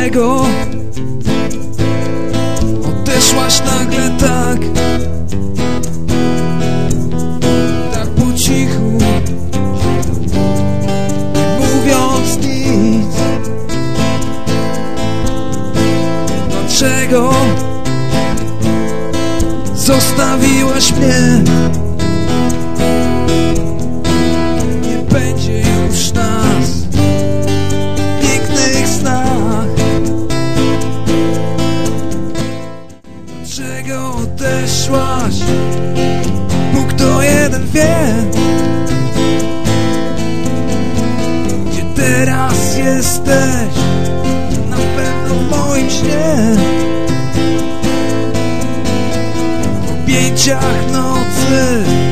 Dlaczego odeszłaś nagle tak po cichu, nie mówiąc nic? Dlaczego zostawiłaś mnie? Nie będzie już nas w pięknych snach. Dlaczego odeszłaś? Bóg to jeden wie. Gdzie teraz jesteś? Na pewno w moim śnie. W objęciach nocy